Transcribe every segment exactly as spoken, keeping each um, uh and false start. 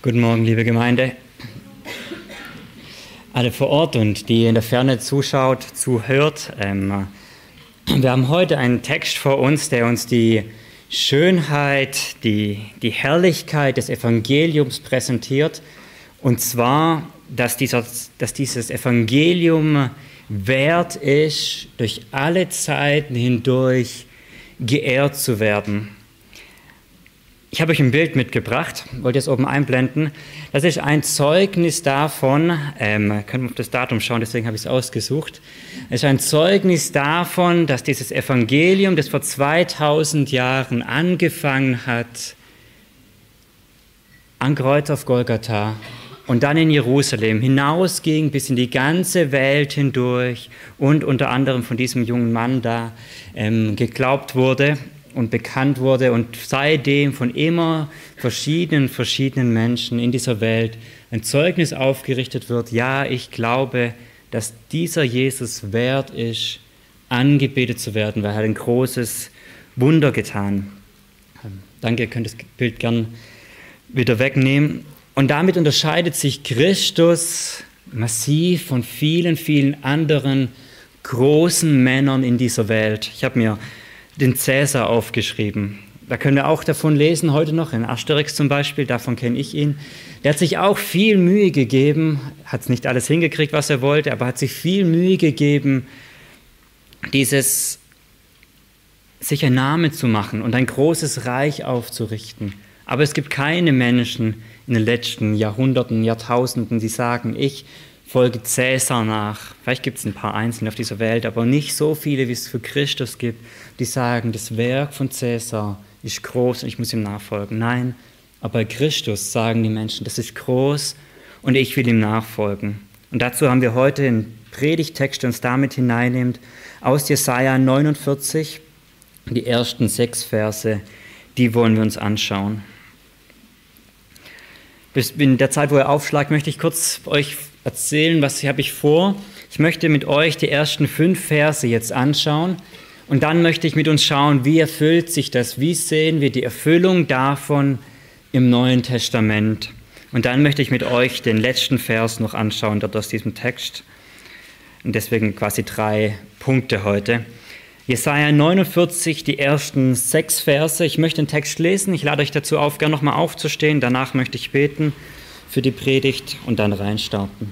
Guten Morgen, liebe Gemeinde. Alle vor Ort und die in der Ferne zuschaut, zuhört. Ähm, wir haben heute einen Text vor uns, der uns die Schönheit, die, die Herrlichkeit des Evangeliums präsentiert. Und zwar, dass, dieser, dass dieses Evangelium wert ist, durch alle Zeiten hindurch geehrt zu werden. Ich habe euch ein Bild mitgebracht, wollte es oben einblenden. Das ist ein Zeugnis davon, ähm, können wir auf das Datum schauen, deswegen habe ich es ausgesucht. Es ist ein Zeugnis davon, dass dieses Evangelium, das vor zweitausend Jahren angefangen hat, am Kreuz auf Golgatha und dann in Jerusalem hinausging bis in die ganze Welt hindurch und unter anderem von diesem jungen Mann da ähm, geglaubt wurde und bekannt wurde und seitdem von immer verschiedenen, verschiedenen Menschen in dieser Welt ein Zeugnis aufgerichtet wird. Ja, ich glaube, dass dieser Jesus wert ist, angebetet zu werden, weil er hat ein großes Wunder getan. Danke, ihr könnt das Bild gern wieder wegnehmen. Und damit unterscheidet sich Christus massiv von vielen, vielen anderen großen Männern in dieser Welt. Ich habe mir den Cäsar aufgeschrieben. Da können wir auch davon lesen, heute noch, in Asterix zum Beispiel, davon kenne ich ihn. Der hat sich auch viel Mühe gegeben, hat es nicht alles hingekriegt, was er wollte, aber hat sich viel Mühe gegeben, dieses, sich einen Namen zu machen und ein großes Reich aufzurichten. Aber es gibt keine Menschen in den letzten Jahrhunderten, Jahrtausenden, die sagen, ich folge Cäsar nach. Vielleicht gibt es ein paar Einzelne auf dieser Welt, aber nicht so viele, wie es für Christus gibt, die sagen, das Werk von Cäsar ist groß und ich muss ihm nachfolgen. Nein, aber bei Christus sagen die Menschen, das ist groß und ich will ihm nachfolgen. Und dazu haben wir heute einen Predigttext, der uns damit hineinnimmt, aus Jesaja neunundvierzig, die ersten sechs Verse, die wollen wir uns anschauen. In der Zeit, wo ihr aufschlagt, möchte ich kurz euch erzählen, was habe ich vor. Ich möchte mit euch die ersten fünf Verse jetzt anschauen und dann möchte ich mit uns schauen, wie erfüllt sich das, wie sehen wir die Erfüllung davon im Neuen Testament. Und dann möchte ich mit euch den letzten Vers noch anschauen, dort aus diesem Text. Und deswegen quasi drei Punkte heute. Jesaja neunundvierzig, die ersten sechs Verse. Ich möchte den Text lesen. Ich lade euch dazu auf, gerne nochmal aufzustehen. Danach möchte ich beten für die Predigt und dann reinstarten.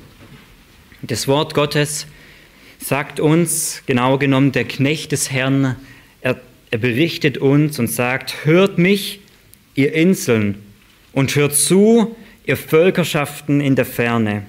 Das Wort Gottes sagt uns, genau genommen der Knecht des Herrn, er, er berichtet uns und sagt, hört mich, ihr Inseln, und hört zu, ihr Völkerschaften in der Ferne.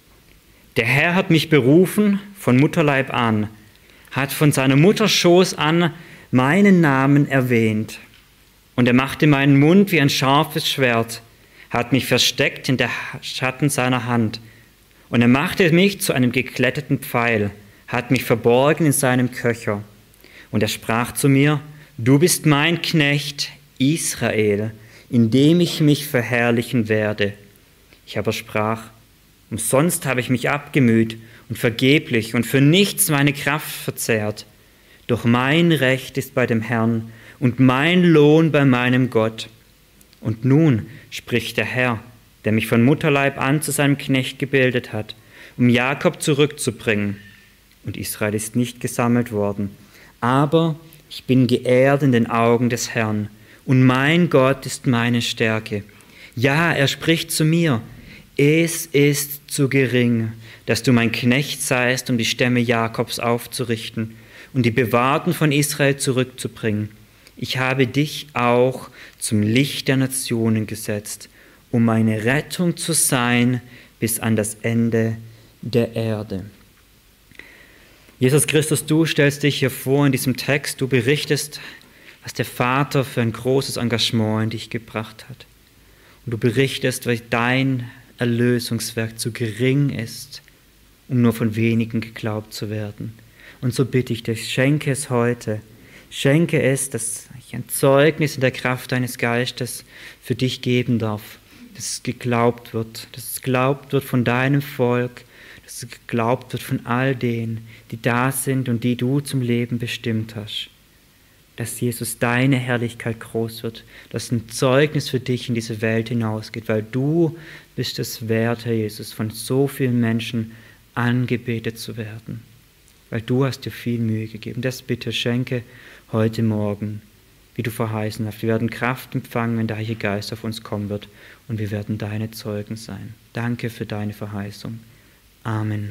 Der Herr hat mich berufen von Mutterleib an, hat von seiner Mutterschoß an meinen Namen erwähnt. Und er machte meinen Mund wie ein scharfes Schwert, hat mich versteckt in der Schatten seiner Hand. Und er machte mich zu einem gekletterten Pfeil, hat mich verborgen in seinem Köcher. Und er sprach zu mir, du bist mein Knecht, Israel, in dem ich mich verherrlichen werde. Ich aber sprach, umsonst habe ich mich abgemüht und vergeblich und für nichts meine Kraft verzehrt. Doch mein Recht ist bei dem Herrn und mein Lohn bei meinem Gott. Und nun spricht der Herr, der mich von Mutterleib an zu seinem Knecht gebildet hat, um Jakob zurückzubringen. Und Israel ist nicht gesammelt worden. Aber ich bin geehrt in den Augen des Herrn, und mein Gott ist meine Stärke. Ja, er spricht zu mir, es ist zu gering, dass du mein Knecht seist, um die Stämme Jakobs aufzurichten und die Bewahrten von Israel zurückzubringen. Ich habe dich auch zum Licht der Nationen gesetzt, um meine Rettung zu sein bis an das Ende der Erde. Jesus Christus, du stellst dich hier vor in diesem Text, du berichtest, was der Vater für ein großes Engagement in dich gebracht hat. Und du berichtest, weil dein Erlösungswerk zu gering ist, um nur von wenigen geglaubt zu werden. Und so bitte ich dich, schenke es heute, schenke es, dass ich ein Zeugnis in der Kraft deines Geistes für dich geben darf, dass es geglaubt wird, dass es geglaubt wird von deinem Volk, dass es geglaubt wird von all denen, die da sind und die du zum Leben bestimmt hast. dass Jesus deine Herrlichkeit groß wird, dass ein Zeugnis für dich in diese Welt hinausgeht, weil du bist es wert, Herr Jesus, von so vielen Menschen angebetet zu werden, weil du hast dir viel Mühe gegeben. Das bitte schenke heute Morgen, wie du verheißen hast. Wir werden Kraft empfangen, wenn der Heilige Geist auf uns kommen wird und wir werden deine Zeugen sein. Danke für deine Verheißung. Amen.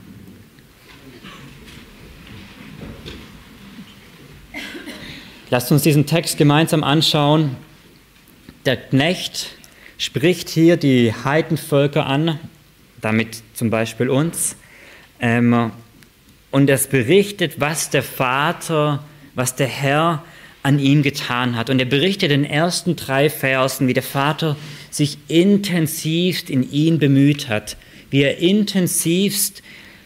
Lasst uns diesen Text gemeinsam anschauen. Der Knecht spricht hier die Heidenvölker an, damit zum Beispiel uns, ähm, und es berichtet, was der Vater, was der Herr an ihm getan hat. Und er berichtet in den ersten drei Versen, wie der Vater sich intensivst in ihn bemüht hat, wie er intensivst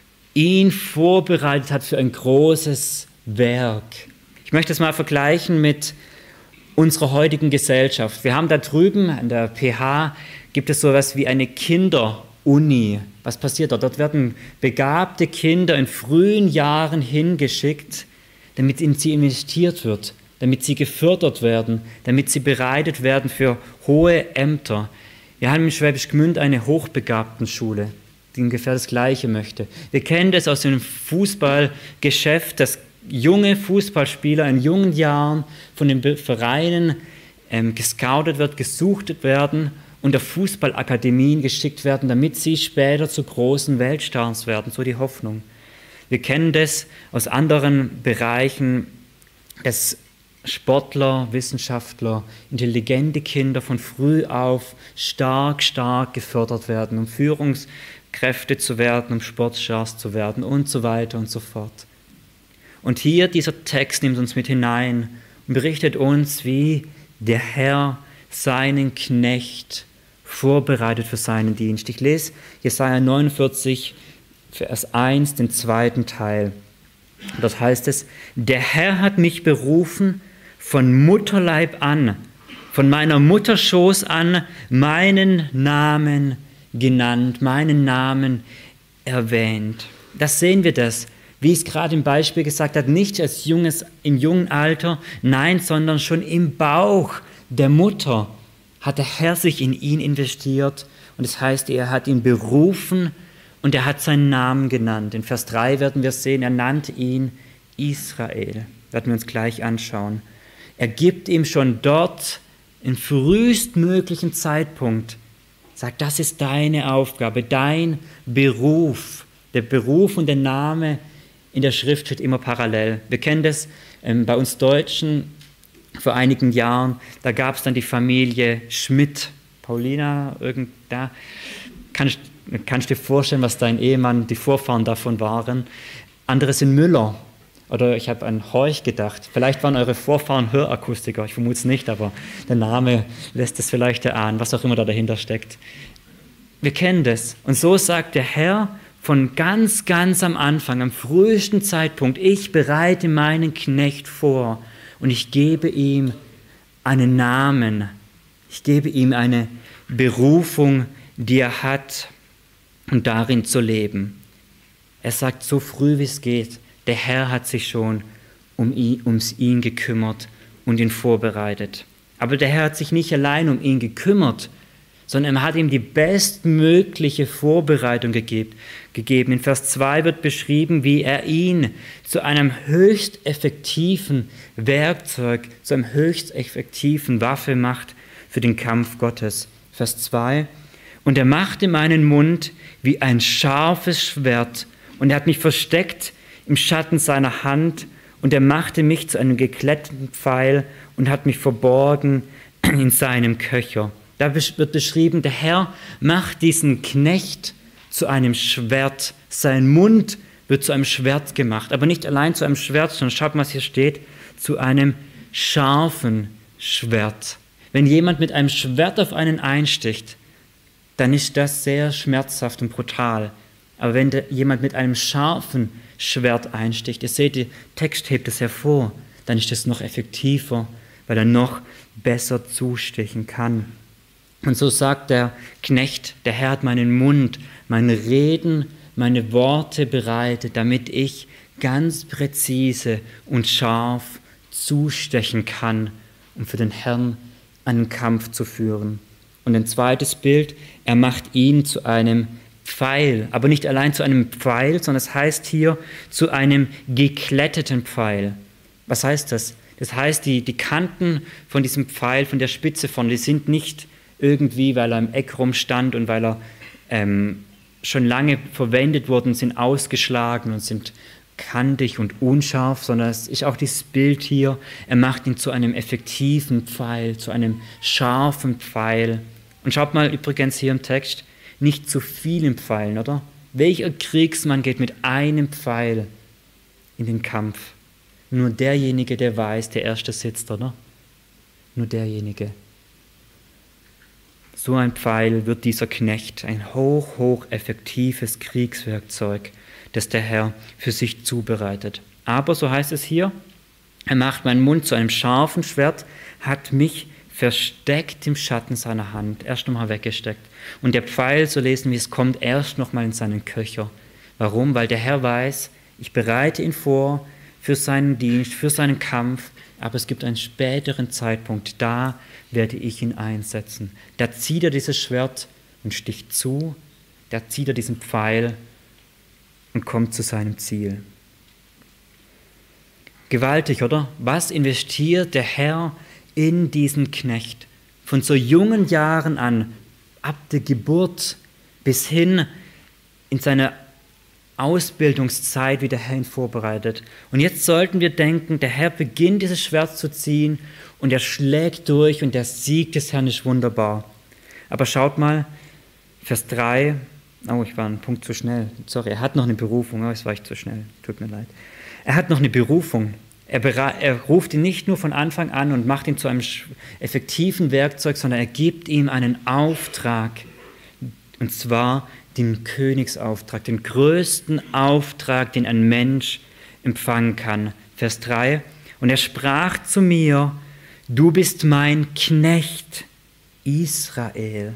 ihn vorbereitet hat für ein großes Werk. Ich möchte es mal vergleichen mit unserer heutigen Gesellschaft. Wir haben da drüben an der P H, gibt es sowas wie eine Kinderuni. Was passiert dort? Dort werden begabte Kinder in frühen Jahren hingeschickt, damit in sie investiert wird, damit sie gefördert werden, damit sie bereitet werden für hohe Ämter. Wir haben in Schwäbisch Gmünd eine Hochbegabtenschule, die ungefähr das Gleiche möchte. Wir kennen das aus dem Fußballgeschäft, dass junge Fußballspieler in jungen Jahren von den Vereinen ähm, gescoutet wird, gesucht werden und auf Fußballakademien geschickt werden, damit sie später zu großen Weltstars werden, so die Hoffnung. Wir kennen das aus anderen Bereichen, dass Sportler, Wissenschaftler, intelligente Kinder von früh auf stark, stark gefördert werden, um Führungskräfte zu werden, um Sportstars zu werden und so weiter und so fort. Und hier, dieser Text nimmt uns mit hinein und berichtet uns, wie der Herr seinen Knecht vorbereitet für seinen Dienst. Ich lese Jesaja neunundvierzig, Vers eins, den zweiten Teil. Dort heißt es, der Herr hat mich berufen von Mutterleib an, von meiner Mutterschoß an, meinen Namen genannt, meinen Namen erwähnt. Das sehen wir das. Wie es gerade im Beispiel gesagt hat, nicht als junges, im jungen Alter, nein, sondern schon im Bauch der Mutter hat der Herr sich in ihn investiert. Und das heißt, er hat ihn berufen und er hat seinen Namen genannt. In Vers drei werden wir sehen, er nannte ihn Israel. Werden wir uns gleich anschauen. Er gibt ihm schon dort, im frühestmöglichen Zeitpunkt, sagt, das ist deine Aufgabe, dein Beruf. Der Beruf und der Name in der Schrift steht immer parallel. Wir kennen das ähm, bei uns Deutschen vor einigen Jahren. Da gab es dann die Familie Schmidt. Paulina, irgend da. Kannst, kannst du dir vorstellen, was dein Ehemann, die Vorfahren davon waren? Andere sind Müller. Oder ich habe an Horch gedacht. Vielleicht waren eure Vorfahren Hörakustiker. Ich vermute es nicht, aber der Name lässt es vielleicht erahnen, was auch immer da dahinter steckt. Wir kennen das. Und so sagt der Herr, von ganz, ganz am Anfang, am frühesten Zeitpunkt, ich bereite meinen Knecht vor und ich gebe ihm einen Namen, ich gebe ihm eine Berufung, die er hat, und darin zu leben. Er sagt so früh wie es geht, der Herr hat sich schon um ihn, ums ihn gekümmert und ihn vorbereitet. Aber der Herr hat sich nicht allein um ihn gekümmert, sondern er hat ihm die bestmögliche Vorbereitung gegeben. In Vers zwei wird beschrieben, wie er ihn zu einem höchst effektiven Werkzeug, zu einem höchst effektiven Waffe macht für den Kampf Gottes. Vers zwei, und er machte meinen Mund wie ein scharfes Schwert, und er hat mich versteckt im Schatten seiner Hand, und er machte mich zu einem gekletterten Pfeil und hat mich verborgen in seinem Köcher. Da wird beschrieben, der Herr macht diesen Knecht zu einem Schwert. Sein Mund wird zu einem Schwert gemacht. Aber nicht allein zu einem Schwert, sondern schaut mal, was hier steht, zu einem scharfen Schwert. Wenn jemand mit einem Schwert auf einen einsticht, dann ist das sehr schmerzhaft und brutal. Aber wenn der, jemand mit einem scharfen Schwert einsticht, ihr seht, der Text hebt es hervor, dann ist das noch effektiver, weil er noch besser zustechen kann. Und so sagt der Knecht, der Herr hat meinen Mund, meine Reden, meine Worte bereitet, damit ich ganz präzise und scharf zustechen kann, um für den Herrn einen Kampf zu führen. Und ein zweites Bild, er macht ihn zu einem Pfeil, aber nicht allein zu einem Pfeil, sondern es heißt hier zu einem gekletteten Pfeil. Was heißt das? Das heißt, die, die Kanten von diesem Pfeil, von der Spitze von, die sind nicht irgendwie, weil er im Eck rumstand und weil er ähm, schon lange verwendet worden, sind ausgeschlagen und sind kantig und unscharf, sondern es ist auch dieses Bild hier, er macht ihn zu einem effektiven Pfeil, zu einem scharfen Pfeil. Und schaut mal übrigens hier im Text, nicht zu vielen Pfeilen, oder? Welcher Kriegsmann geht mit einem Pfeil in den Kampf? Nur derjenige, der weiß, der Erste sitzt, oder? Nur derjenige. So ein Pfeil wird dieser Knecht, ein hoch, hoch effektives Kriegswerkzeug, das der Herr für sich zubereitet. Aber, so heißt es hier, er macht meinen Mund zu einem scharfen Schwert, hat mich versteckt im Schatten seiner Hand, erst nochmal weggesteckt. Und der Pfeil, so lesen wir, es kommt erst nochmal in seinen Köcher. Warum? Weil der Herr weiß, ich bereite ihn vor für seinen Dienst, für seinen Kampf, aber es gibt einen späteren Zeitpunkt, da werde ich ihn einsetzen. Da zieht er dieses Schwert und sticht zu, da zieht er diesen Pfeil und kommt zu seinem Ziel. Gewaltig, oder? Was investiert der Herr in diesen Knecht? Von so jungen Jahren an, ab der Geburt bis hin in seine Ausbildungszeit, wie der Herr ihn vorbereitet. Und jetzt sollten wir denken, der Herr beginnt dieses Schwert zu ziehen und er schlägt durch und der Sieg des Herrn ist wunderbar. Aber schaut mal, Vers drei, oh, ich war einen Punkt zu schnell, sorry, er hat noch eine Berufung, oh, jetzt war ich zu schnell, tut mir leid. Er hat noch eine Berufung. Er, er ruft ihn nicht nur von Anfang an und macht ihn zu einem effektiven Werkzeug, sondern er gibt ihm einen Auftrag, und zwar den Königsauftrag, den größten Auftrag, den ein Mensch empfangen kann. Vers drei, und er sprach zu mir, du bist mein Knecht, Israel,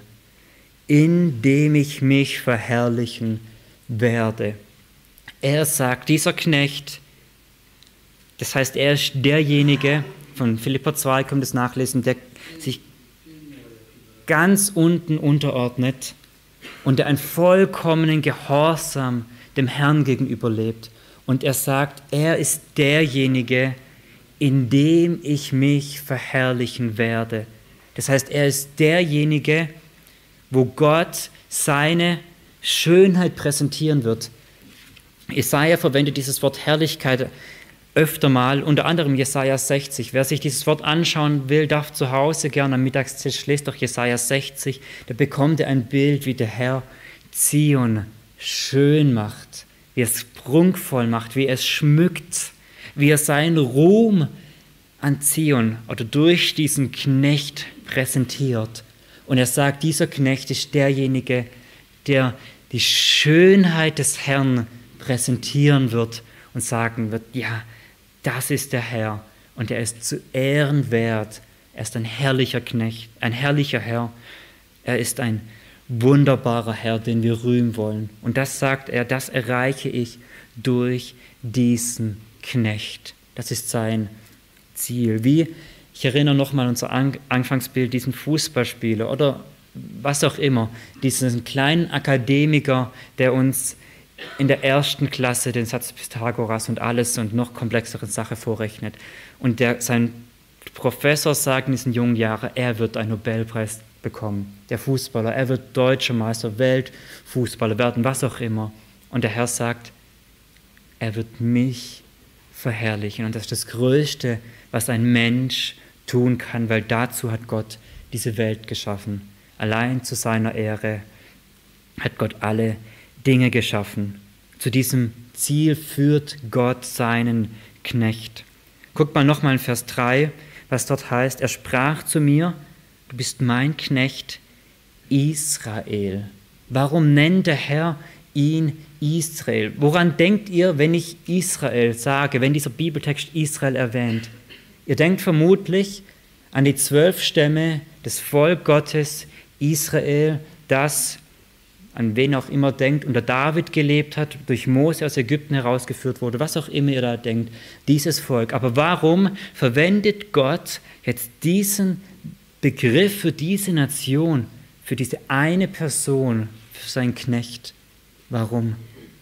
in dem ich mich verherrlichen werde. Er sagt, dieser Knecht, das heißt, er ist derjenige, von Philipper zwei kommt das Nachlesen, der sich ganz unten unterordnet und der einen vollkommenen Gehorsam dem Herrn gegenüber lebt. Und er sagt, er ist derjenige, in dem ich mich verherrlichen werde. Das heißt, er ist derjenige, wo Gott seine Schönheit präsentieren wird. Jesaja verwendet dieses Wort Herrlichkeit öfter mal, unter anderem Jesaja sechzig. Wer sich dieses Wort anschauen will, darf zu Hause gerne am Mittagstisch, lest doch Jesaja sechzig, da bekommt er ein Bild, wie der Herr Zion schön macht, wie er es prunkvoll macht, wie er es schmückt, wie er seinen Ruhm an Zion oder durch diesen Knecht präsentiert. Und er sagt, dieser Knecht ist derjenige, der die Schönheit des Herrn präsentieren wird und sagen wird, ja, das ist der Herr und er ist zu Ehren wert. Er ist ein herrlicher Knecht, ein herrlicher Herr. Er ist ein wunderbarer Herr, den wir rühmen wollen. Und das sagt er, das erreiche ich durch diesen Knecht. Das ist sein Ziel. Wie, ich erinnere nochmal an unser Anfangsbild, diesen Fußballspieler oder was auch immer, diesen kleinen Akademiker, der uns in der ersten Klasse den Satz Pythagoras und alles und noch komplexere Sachen vorrechnet. Und der, sein Professor sagt in diesen jungen Jahren, er wird einen Nobelpreis bekommen. Der Fußballer, er wird deutscher Meister, Weltfußballer werden, was auch immer. Und der Herr sagt, er wird mich verherrlichen. Und das ist das Größte, was ein Mensch tun kann, weil dazu hat Gott diese Welt geschaffen. Allein zu seiner Ehre hat Gott alle Dinge geschaffen. Zu diesem Ziel führt Gott seinen Knecht. Guckt mal nochmal in Vers drei, was dort heißt. Er sprach zu mir, du bist mein Knecht Israel. Warum nennt der Herr ihn Israel? Woran denkt ihr, wenn ich Israel sage, wenn dieser Bibeltext Israel erwähnt? Ihr denkt vermutlich an die zwölf Stämme des Volk Gottes Israel, das an wen auch immer denkt, unter David gelebt hat, durch Mose aus Ägypten herausgeführt wurde, was auch immer ihr da denkt, dieses Volk. Aber warum verwendet Gott jetzt diesen Begriff für diese Nation, für diese eine Person, für seinen Knecht? Warum?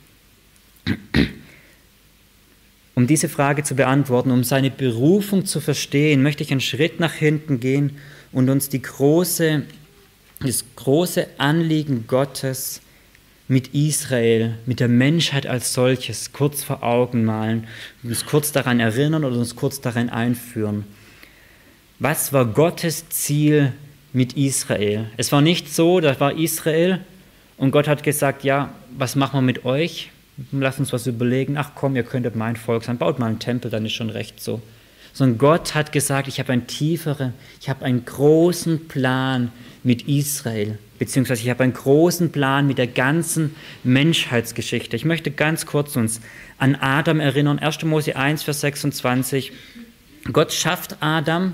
Um diese Frage zu beantworten, um seine Berufung zu verstehen, möchte ich einen Schritt nach hinten gehen und uns die große, das große Anliegen Gottes mit Israel, mit der Menschheit als solches kurz vor Augen malen, uns kurz daran erinnern oder uns kurz daran einführen. Was war Gottes Ziel mit Israel? Es war nicht so, da war Israel und Gott hat gesagt, ja, was machen wir mit euch? Lass uns was überlegen. Ach komm, ihr könntet mein Volk sein. Baut mal einen Tempel, dann ist schon recht so. Sondern Gott hat gesagt, ich habe einen tieferen, ich habe einen großen Plan mit Israel. Beziehungsweise ich habe einen großen Plan mit der ganzen Menschheitsgeschichte. Ich möchte ganz kurz uns an Adam erinnern. erster Mose eins, Vers sechsundzwanzig. Gott schafft Adam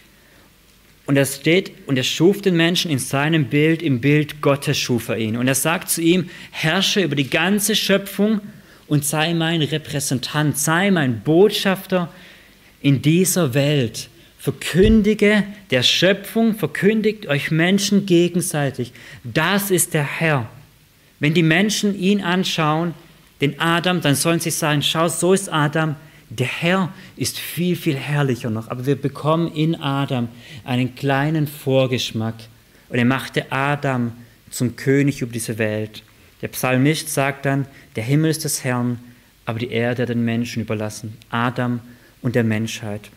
und er steht, und er schuf den Menschen in seinem Bild, im Bild Gottes schuf er ihn. Und er sagt zu ihm, herrsche über die ganze Schöpfung und sei mein Repräsentant, sei mein Botschafter in dieser Welt. Verkündige der Schöpfung, verkündigt euch Menschen gegenseitig. Das ist der Herr. Wenn die Menschen ihn anschauen, den Adam, dann sollen sie sagen, schau, so ist Adam. Der Herr ist viel, viel herrlicher noch, aber wir bekommen in Adam einen kleinen Vorgeschmack. Und er machte Adam zum König über diese Welt. Der Psalmist sagt dann, der Himmel ist des Herrn, aber die Erde den Menschen überlassen. Adam und der Menschheit.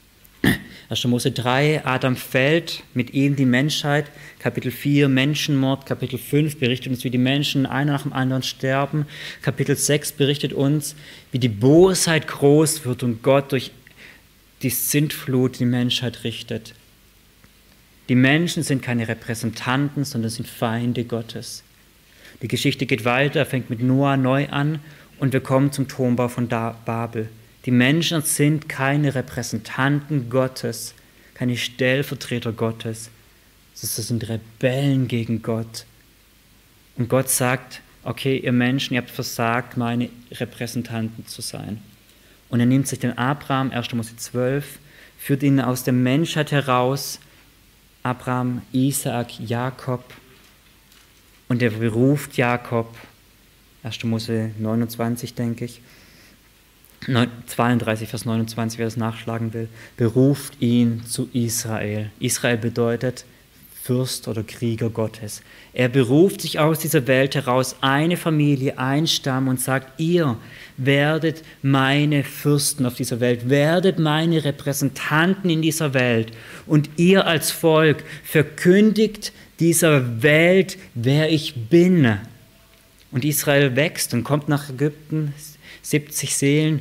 erster Mose drei, Adam fällt, mit ihm die Menschheit. Kapitel vier, Menschenmord. Kapitel fünf berichtet uns, wie die Menschen einer nach dem anderen sterben. Kapitel sechs berichtet uns, wie die Bosheit groß wird und Gott durch die Sintflut die Menschheit richtet. Die Menschen sind keine Repräsentanten, sondern sind Feinde Gottes. Die Geschichte geht weiter, fängt mit Noah neu an und wir kommen zum Turmbau von Babel. Die Menschen sind keine Repräsentanten Gottes, keine Stellvertreter Gottes. Das sind Rebellen gegen Gott. Und Gott sagt, okay, ihr Menschen, ihr habt versagt, meine Repräsentanten zu sein. Und er nimmt sich den Abraham, erster Mose zwölf, führt ihn aus der Menschheit heraus, Abraham, Isaak, Jakob. Und er beruft Jakob, erster Mose neunundzwanzig, denke ich, zweiunddreißig, Vers neunundzwanzig, wer das nachschlagen will, beruft ihn zu Israel. Israel bedeutet Fürst oder Krieger Gottes. Er beruft sich aus dieser Welt heraus eine Familie, ein Stamm und sagt, ihr werdet meine Fürsten auf dieser Welt, werdet meine Repräsentanten in dieser Welt und ihr als Volk verkündigt dieser Welt, wer ich bin. Und Israel wächst und kommt nach Ägypten, siebzig Seelen,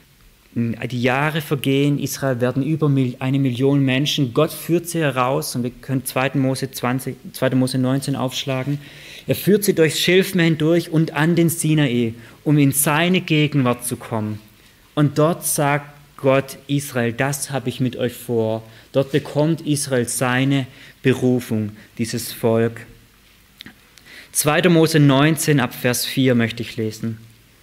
die Jahre vergehen, Israel werden über eine Million Menschen, Gott führt sie heraus und wir können zweiter Mose zwanzig, zweiter Mose neunzehn aufschlagen, er führt sie durchs Schilfmeer hindurch und an den Sinai, um in seine Gegenwart zu kommen. Und dort sagt Gott Israel, das habe ich mit euch vor. Dort bekommt Israel seine Berufung, dieses Volk. zweiter Mose neunzehn ab Vers vier möchte ich lesen.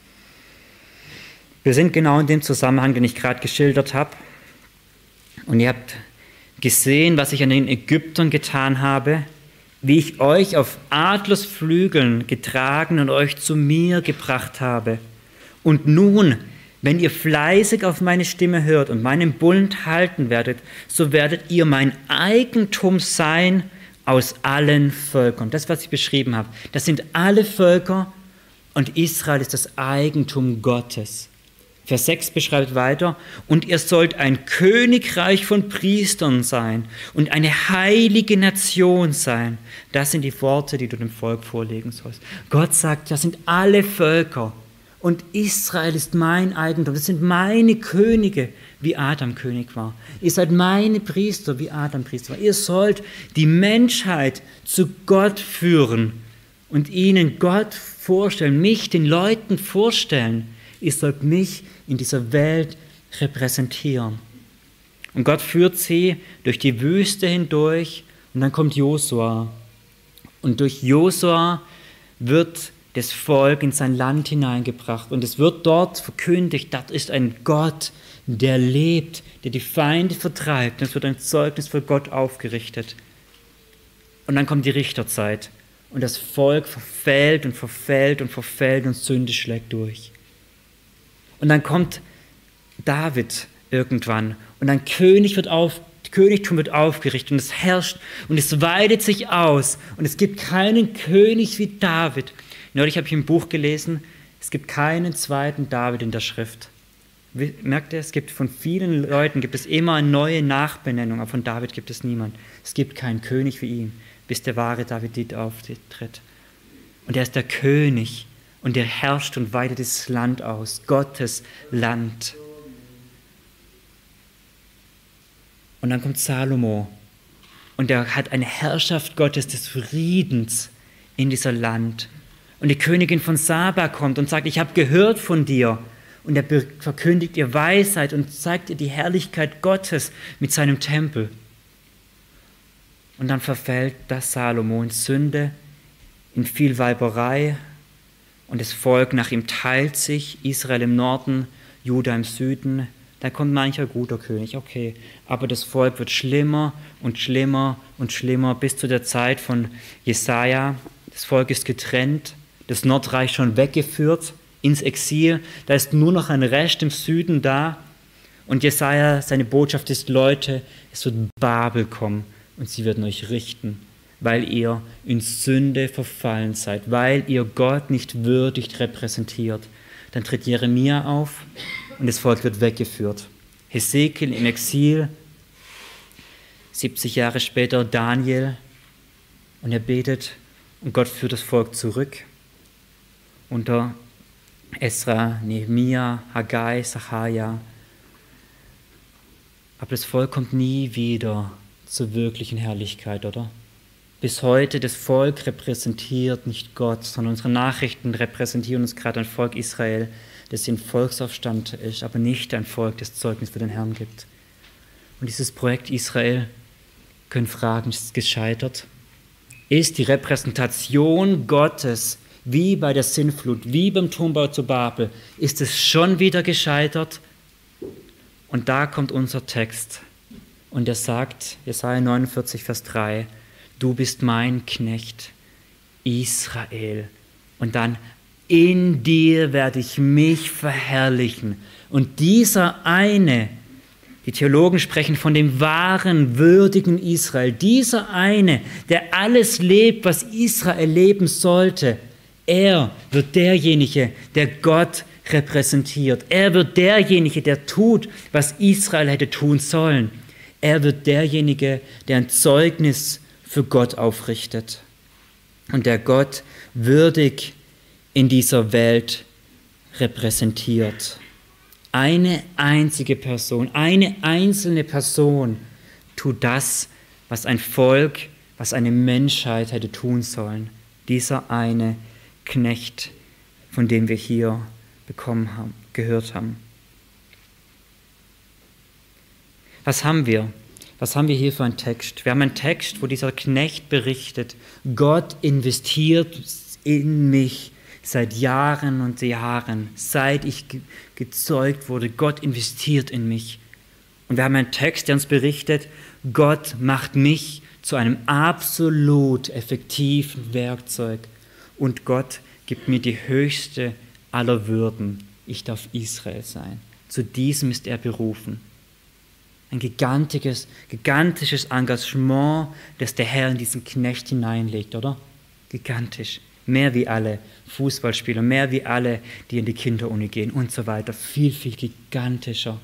Wir sind genau in dem Zusammenhang, den ich gerade geschildert habe. Und ihr habt gesehen, was ich an den Ägyptern getan habe, wie ich euch auf Adlersflügeln getragen und euch zu mir gebracht habe. Und nun, wenn ihr fleißig auf meine Stimme hört und meinen Bund halten werdet, so werdet ihr mein Eigentum sein aus allen Völkern. Das, was ich beschrieben habe, das sind alle Völker und Israel ist das Eigentum Gottes. Vers sechs beschreibt weiter, und ihr sollt ein Königreich von Priestern sein und eine heilige Nation sein. Das sind die Worte, die du dem Volk vorlegen sollst. Gott sagt, das sind alle Völker und Israel ist mein Eigentum. Das sind meine Könige, wie Adam König war. Ihr seid meine Priester, wie Adam Priester war. Ihr sollt die Menschheit zu Gott führen und ihnen Gott vorstellen, mich den Leuten vorstellen. Ihr sollt mich in dieser Welt repräsentieren. Und Gott führt sie durch die Wüste hindurch und dann kommt Josua. Und durch Josua wird das Volk in sein Land hineingebracht und es wird dort verkündigt, dort ist ein Gott, der lebt, der die Feinde vertreibt. Und es wird ein Zeugnis für Gott aufgerichtet. Und dann kommt die Richterzeit und das Volk verfällt und verfällt und verfällt und Sünde schlägt durch. Und dann kommt David irgendwann und ein König wird auf, Königtum wird aufgerichtet und es herrscht und es weitet sich aus und es gibt keinen König wie David. Neulich habe ich ein Buch gelesen, es gibt keinen zweiten David in der Schrift. Merkt ihr, es gibt von vielen Leuten, gibt es immer eine neue Nachbenennung, aber von David gibt es niemand. Es gibt keinen König wie ihn, bis der wahre David auftritt. Und er ist der König und er herrscht und weitet das Land aus, Gottes Land. Und dann kommt Salomo und er hat eine Herrschaft Gottes des Friedens in dieser Land. Und die Königin von Saba kommt und sagt, ich habe gehört von dir. Und er verkündigt ihr Weisheit und zeigt ihr die Herrlichkeit Gottes mit seinem Tempel. Und dann verfällt das Salomo in Sünde, in viel Weiberei und das Volk nach ihm teilt sich, Israel im Norden, Juda im Süden. Da kommt mancher guter König, okay. Aber das Volk wird schlimmer und schlimmer und schlimmer bis zu der Zeit von Jesaja. Das Volk ist getrennt, das Nordreich schon weggeführt ins Exil. Da ist nur noch ein Rest im Süden da. Und Jesaja, seine Botschaft ist, Leute, es wird Babel kommen und sie werden euch richten, weil ihr in Sünde verfallen seid, weil ihr Gott nicht würdig repräsentiert. Dann tritt Jeremia auf und das Volk wird weggeführt. Hesekiel im Exil, siebzig Jahre später Daniel und er betet und Gott führt das Volk zurück. Unter Esra, Nehemia, Haggai, Sacharja. Aber das Volk kommt nie wieder zur wirklichen Herrlichkeit, oder? Bis heute, das Volk repräsentiert nicht Gott, sondern unsere Nachrichten repräsentieren uns gerade ein Volk Israel, das in Volksaufstand ist, aber nicht ein Volk, das Zeugnis für den Herrn gibt. Und dieses Projekt Israel, können fragen, ist es gescheitert? Ist die Repräsentation Gottes wie bei der Sintflut, wie beim Turmbau zu Babel, ist es schon wieder gescheitert? Und da kommt unser Text. Und er sagt, Jesaja neunundvierzig, Vers drei, du bist mein Knecht, Israel. Und dann, in dir werde ich mich verherrlichen. Und dieser eine, die Theologen sprechen von dem wahren, würdigen Israel, dieser eine, der alles lebt, was Israel leben sollte, er wird derjenige, der Gott repräsentiert. Er wird derjenige, der tut, was Israel hätte tun sollen. Er wird derjenige, der ein Zeugnis für Gott aufrichtet und der Gott würdig in dieser Welt repräsentiert. Eine einzige Person, eine einzelne Person tut das, was ein Volk, was eine Menschheit hätte tun sollen. Dieser eine Knecht, von dem wir hier bekommen haben, gehört haben. Was haben wir? Was haben wir hier für einen Text? Wir haben einen Text, wo dieser Knecht berichtet, Gott investiert in mich seit Jahren und Jahren, seit ich ge- gezeugt wurde. Gott investiert in mich. Und wir haben einen Text, der uns berichtet, Gott macht mich zu einem absolut effektiven Werkzeug. Und Gott gibt mir die höchste aller Würden. Ich darf Israel sein. Zu diesem ist er berufen. Ein gigantisches, gigantisches Engagement, das der Herr in diesen Knecht hineinlegt, oder? Gigantisch. Mehr wie alle Fußballspieler, mehr wie alle, die in die Kinderuni gehen und so weiter. Viel, viel gigantischer.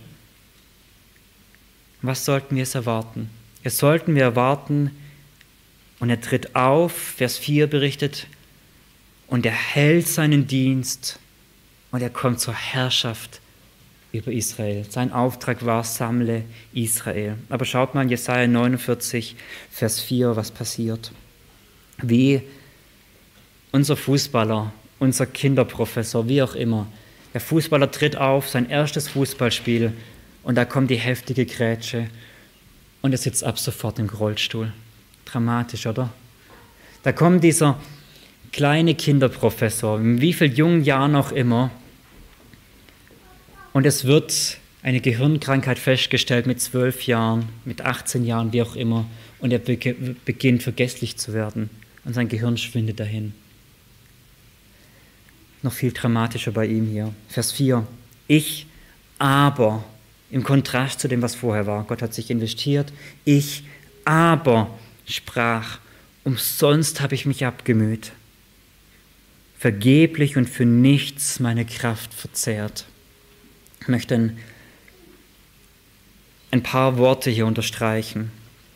Was sollten wir es erwarten? Es sollten wir erwarten, und er tritt auf, Vers vier berichtet, und er hält seinen Dienst und er kommt zur Herrschaft über Israel. Sein Auftrag war, sammle Israel. Aber schaut mal in Jesaja neunundvierzig, Vers vier, was passiert. Wie unser Fußballer, unser Kinderprofessor, wie auch immer. Der Fußballer tritt auf, sein erstes Fußballspiel, und da kommt die heftige Grätsche und er sitzt ab sofort im Rollstuhl. Dramatisch, oder? Da kommt dieser kleine Kinderprofessor, in wie vielen jungen Jahren auch immer. Und es wird eine Gehirnkrankheit festgestellt mit zwölf Jahren, mit achtzehn Jahren, wie auch immer. Und er beginnt vergesslich zu werden und sein Gehirn schwindet dahin. Noch viel dramatischer bei ihm hier. Vers vier. Ich aber, im Kontrast zu dem, was vorher war, Gott hat sich investiert, ich aber sprach, umsonst habe ich mich abgemüht, vergeblich und für nichts meine Kraft verzehrt. Ich möchte ein, ein paar Worte hier unterstreichen.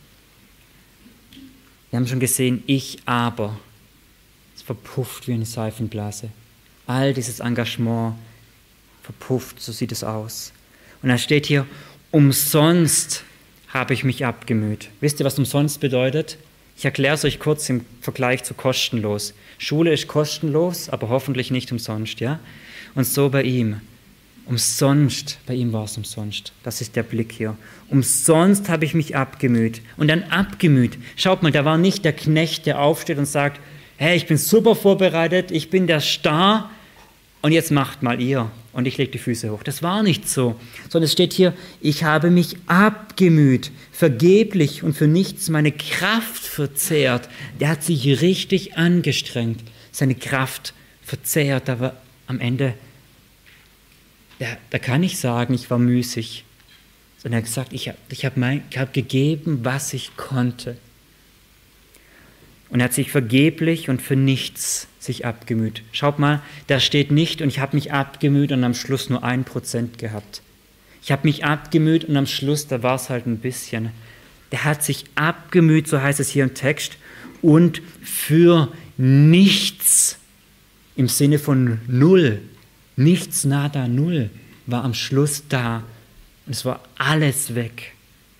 Wir haben schon gesehen, ich aber, es verpufft wie eine Seifenblase. All dieses Engagement verpufft, so sieht es aus. Und da steht hier, umsonst habe ich mich abgemüht. Wisst ihr, was umsonst bedeutet? Ich erkläre es euch kurz im Vergleich zu kostenlos. Schule ist kostenlos, aber hoffentlich nicht umsonst, ja? Und so bei ihm. Umsonst, bei ihm war es umsonst. Das ist der Blick hier. Umsonst habe ich mich abgemüht. Und dann abgemüht. Schaut mal, da war nicht der Knecht, der aufsteht und sagt, hey, ich bin super vorbereitet, ich bin der Star und jetzt macht mal ihr. Und ich lege die Füße hoch. Das war nicht so. Sondern es steht hier, ich habe mich abgemüht, vergeblich und für nichts meine Kraft verzehrt. Der hat sich richtig angestrengt, seine Kraft verzehrt, aber am Ende, da, da kann ich sagen, ich war müßig. Sondern er hat gesagt, ich habe ich hab hab gegeben, was ich konnte. Und er hat sich vergeblich und für nichts sich abgemüht. Schaut mal, da steht nicht, und ich habe mich abgemüht und am Schluss nur ein Prozent gehabt. Ich habe mich abgemüht und am Schluss, da war es halt ein bisschen. Der hat sich abgemüht, so heißt es hier im Text, und für nichts, im Sinne von null, nichts, nada, null, war am Schluss da. Und es war alles weg.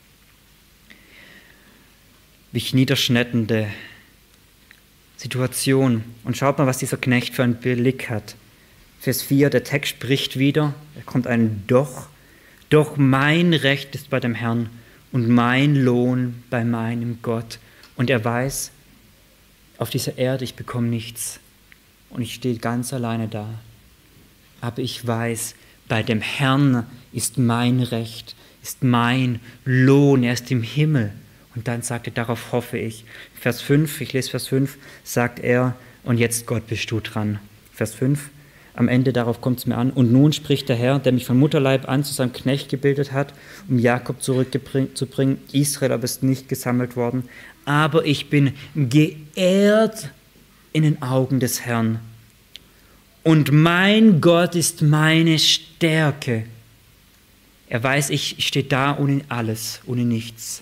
Welch niederschmetternde Situation. Und schaut mal, was dieser Knecht für einen Blick hat. Vers vier, der Text spricht wieder, da kommt ein Doch. Doch mein Recht ist bei dem Herrn und mein Lohn bei meinem Gott. Und er weiß, auf dieser Erde, ich bekomme nichts. Und ich stehe ganz alleine da. Aber ich weiß, bei dem Herrn ist mein Recht, ist mein Lohn, er ist im Himmel. Und dann sagt er, darauf hoffe ich. Vers fünf, ich lese Vers fünf, sagt er, und jetzt Gott bist du dran. Vers fünf, am Ende, darauf kommt es mir an. Und nun spricht der Herr, der mich von Mutterleib an zu seinem Knecht gebildet hat, um Jakob zurückzubringen. Israel aber ist nicht gesammelt worden. Aber ich bin geehrt in den Augen des Herrn. Und mein Gott ist meine Stärke. Er weiß, ich stehe da ohne alles, ohne nichts.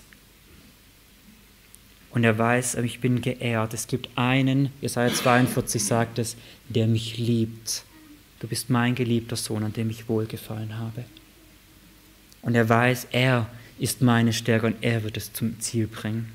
Und er weiß, ich bin geehrt. Es gibt einen, Jesaja zweiundvierzig sagt es, der mich liebt. Du bist mein geliebter Sohn, an dem ich wohlgefallen habe. Und er weiß, er ist meine Stärke und er wird es zum Ziel bringen.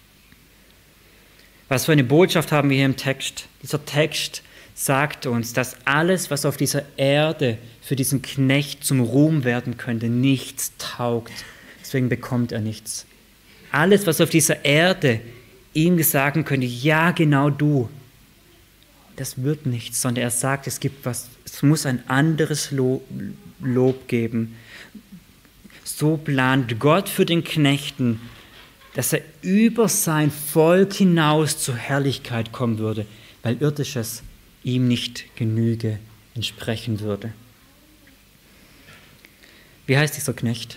Was für eine Botschaft haben wir hier im Text? Dieser Text sagt uns, dass alles, was auf dieser Erde für diesen Knecht zum Ruhm werden könnte, nichts taugt. Deswegen bekommt er nichts. Alles, was auf dieser Erde ihm sagen könnte, ja, genau du, das wird nichts, sondern er sagt, es gibt was, es muss ein anderes Lob, Lob geben. So plant Gott für den Knechten, dass er über sein Volk hinaus zur Herrlichkeit kommen würde, weil Irdisches ihm nicht Genüge entsprechen würde. Wie heißt dieser Knecht?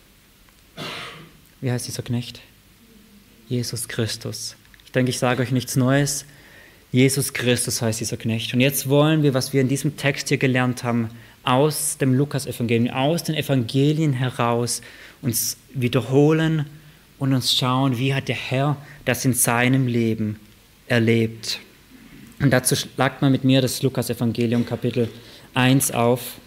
Wie heißt dieser Knecht? Jesus Christus. Ich denke, ich sage euch nichts Neues. Jesus Christus heißt dieser Knecht. Und jetzt wollen wir, was wir in diesem Text hier gelernt haben, aus dem Lukas-Evangelium, aus den Evangelien heraus uns wiederholen und uns schauen, wie hat der Herr das in seinem Leben erlebt. Und dazu schlagt man mit mir das Lukas-Evangelium Kapitel eins auf.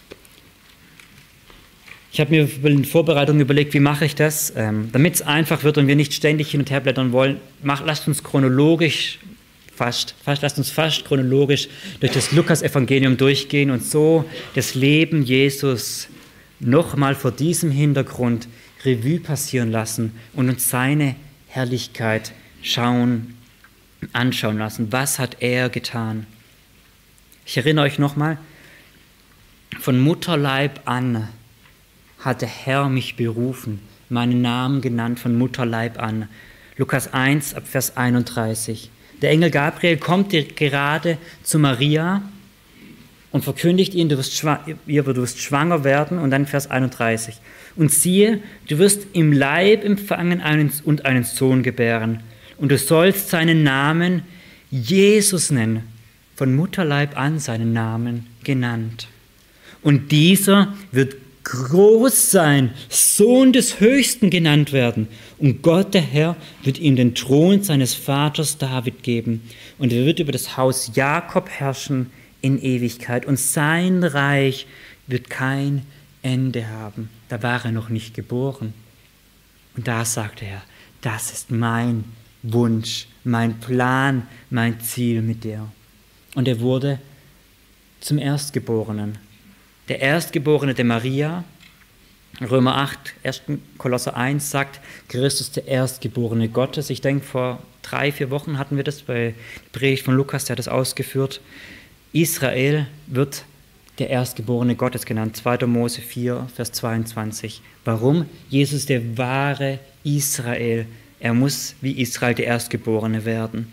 Ich habe mir in Vorbereitung überlegt, wie mache ich das, ähm, damit es einfach wird und wir nicht ständig hin und her blättern wollen. Mach, lasst uns chronologisch, fast, fast, lasst uns fast chronologisch durch das Lukas-Evangelium durchgehen und so das Leben Jesus nochmal vor diesem Hintergrund Revue passieren lassen und uns seine Herrlichkeit schauen anschauen lassen. Was hat er getan? Ich erinnere euch nochmal, von Mutterleib an hat der Herr mich berufen, meinen Namen genannt von Mutterleib an. Lukas eins, ab Vers einunddreißig. Der Engel Gabriel kommt gerade zu Maria und verkündigt ihnen, du wirst, schwanger, du wirst schwanger werden. Und dann Vers einunddreißig. Und siehe, du wirst im Leib empfangen einen, und einen Sohn gebären. Und du sollst seinen Namen Jesus nennen, von Mutterleib an seinen Namen genannt. Und dieser wird groß sein, Sohn des Höchsten genannt werden. Und Gott, der Herr, wird ihm den Thron seines Vaters David geben. Und er wird über das Haus Jakob herrschen in Ewigkeit. Und sein Reich wird kein Ende haben. Da war er noch nicht geboren. Und da sagte er, das ist mein Wunsch, mein Plan, mein Ziel mit dir. Und er wurde zum Erstgeborenen. Der Erstgeborene der Maria, Römer acht, ersten Kolosser eins sagt, Christus der Erstgeborene Gottes. Ich denke, vor drei, vier Wochen hatten wir das bei der Predigt von Lukas, der hat das ausgeführt. Israel wird der Erstgeborene Gottes genannt, zweiter Mose vier, Vers zweiundzwanzig. Warum? Jesus der wahre Israel. Er muss wie Israel der Erstgeborene werden.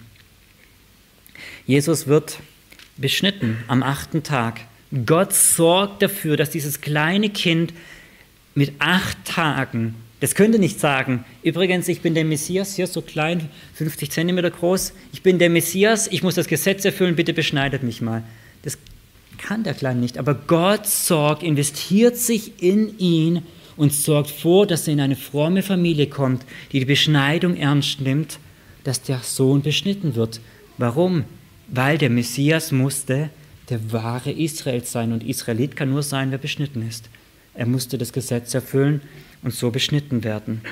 Jesus wird beschnitten am achten Tag. Gott sorgt dafür, dass dieses kleine Kind mit acht Tagen, das könnte nicht sagen, übrigens, ich bin der Messias, hier so klein, fünfzig Zentimeter groß, ich bin der Messias, ich muss das Gesetz erfüllen, bitte beschneidet mich mal. Das kann der Kleine nicht, aber Gott sorgt, investiert sich in ihn und sorgt vor, dass er in eine fromme Familie kommt, die die Beschneidung ernst nimmt, dass der Sohn beschnitten wird. Warum? Weil der Messias musste der wahre Israel sein und Israelit kann nur sein, wer beschnitten ist. Er musste das Gesetz erfüllen und so beschnitten werden.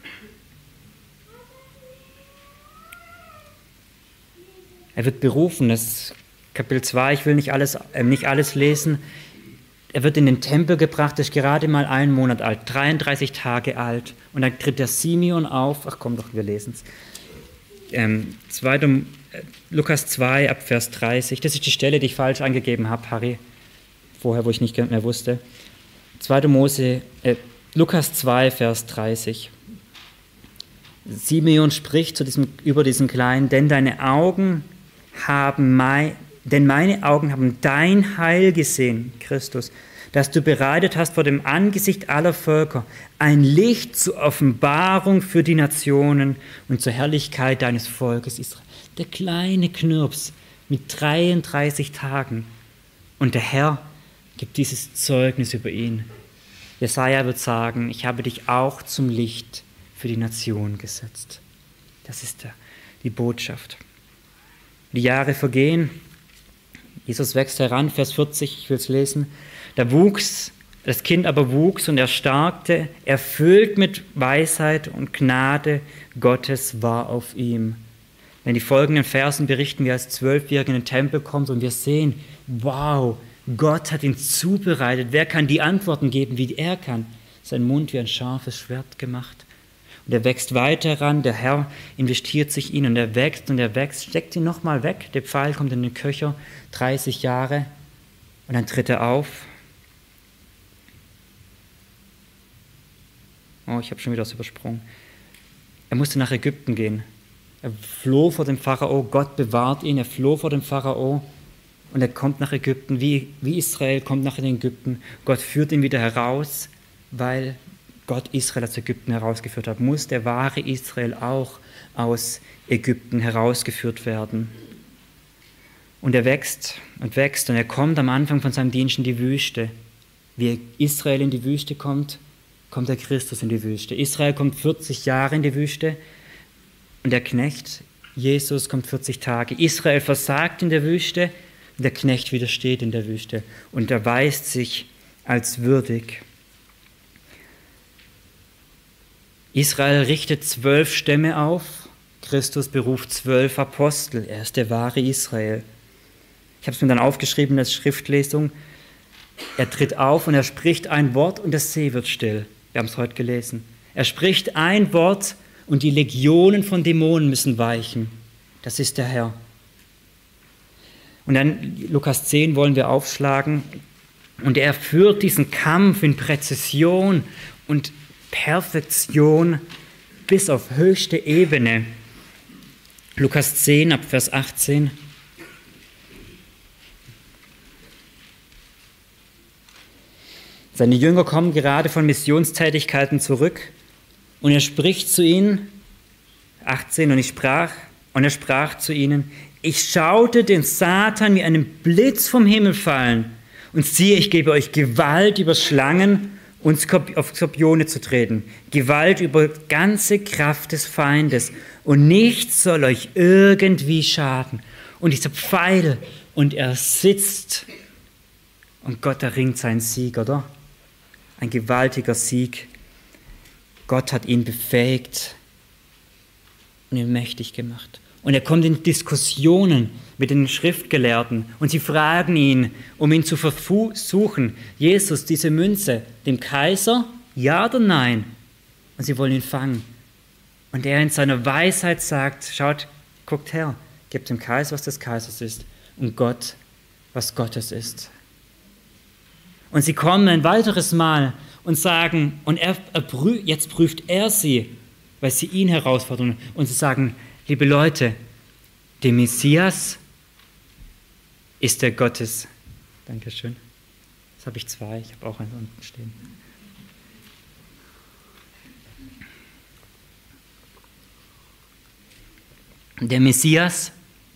Er wird berufen, das ist Kapitel zwei, ich will nicht alles, äh, nicht alles lesen. Er wird in den Tempel gebracht, ist gerade mal einen Monat alt, dreiunddreißig Tage alt. Und dann tritt der Simeon auf, ach komm doch, wir lesen es. Ähm, zweiter, äh, Lukas zwei, ab Vers dreißig, das ist die Stelle, die ich falsch angegeben habe, Harry, vorher, wo ich nicht mehr wusste. zweiter Mose, äh, Lukas zwei, Vers dreißig. Simeon spricht zu diesem, über diesen Kleinen, denn deine Augen haben mein, denn meine Augen haben dein Heil gesehen, Christus, das du bereitet hast vor dem Angesicht aller Völker, ein Licht zur Offenbarung für die Nationen und zur Herrlichkeit deines Volkes Israel. Der kleine Knirps mit dreiunddreißig Tagen. Und der Herr gibt dieses Zeugnis über ihn. Jesaja wird sagen, ich habe dich auch zum Licht für die Nation gesetzt. Das ist der, die Botschaft. Die Jahre vergehen. Jesus wächst heran, Vers vierzig, ich will es lesen. Da wuchs, das Kind aber wuchs und erstarkte, erfüllt mit Weisheit und Gnade Gottes war auf ihm. Wenn die folgenden Versen berichten, wie er als Zwölfjähriger in den Tempel kommt und wir sehen, wow, Gott hat ihn zubereitet. Wer kann die Antworten geben, wie er kann? Sein Mund wie ein scharfes Schwert gemacht. Und er wächst weiter heran, der Herr investiert sich in ihn und er wächst und er wächst, steckt ihn nochmal weg, der Pfeil kommt in den Köcher, dreißig Jahre und dann tritt er auf. Oh, ich habe schon wieder was übersprungen. Er musste nach Ägypten gehen. Er floh vor dem Pharao, Gott bewahrt ihn, er floh vor dem Pharao und er kommt nach Ägypten, wie, wie Israel kommt nach Ägypten. Gott führt ihn wieder heraus, weil Gott Israel aus Ägypten herausgeführt hat. Muss der wahre Israel auch aus Ägypten herausgeführt werden. Und er wächst und wächst und er kommt am Anfang von seinem Dienst in die Wüste. Wie Israel in die Wüste kommt, kommt der Christus in die Wüste. Israel kommt vierzig Jahre in die Wüste und der Knecht, Jesus, kommt vierzig Tage. Israel versagt in der Wüste und der Knecht widersteht in der Wüste und erweist sich als würdig. Israel richtet zwölf Stämme auf, Christus beruft zwölf Apostel, er ist der wahre Israel. Ich habe es mir dann aufgeschrieben als Schriftlesung. Er tritt auf und er spricht ein Wort und der See wird still. Wir haben es heute gelesen. Er spricht ein Wort und die Legionen von Dämonen müssen weichen. Das ist der Herr. Und dann Lukas zehn wollen wir aufschlagen. Und er führt diesen Kampf in Präzision und Perfektion bis auf höchste Ebene. Lukas zehn ab Vers achtzehn. Seine Jünger kommen gerade von Missionstätigkeiten zurück und er spricht zu ihnen, achtzehn, und ich sprach, und er sprach zu ihnen, ich schaute den Satan wie einen Blitz vom Himmel fallen und siehe, ich gebe euch Gewalt über Schlangen und Skorp- auf Skorpione zu treten, Gewalt über ganze Kraft des Feindes und nichts soll euch irgendwie schaden. Und dieser Pfeil, und er sitzt und Gott erringt seinen Sieg, oder? Ein gewaltiger Sieg. Gott hat ihn befähigt und ihn mächtig gemacht. Und er kommt in Diskussionen mit den Schriftgelehrten und sie fragen ihn, um ihn zu versuchen, Jesus, diese Münze, dem Kaiser, ja oder nein? Und sie wollen ihn fangen. Und er in seiner Weisheit sagt, schaut, guckt her, gebt dem Kaiser, was des Kaisers ist, und Gott, was Gottes ist. Und sie kommen ein weiteres Mal und sagen, und er, er, jetzt prüft er sie, weil sie ihn herausfordern. Und sie sagen, liebe Leute, der Messias ist der Gottes. Dankeschön. Jetzt habe ich zwei, ich habe auch einen unten stehen. Der Messias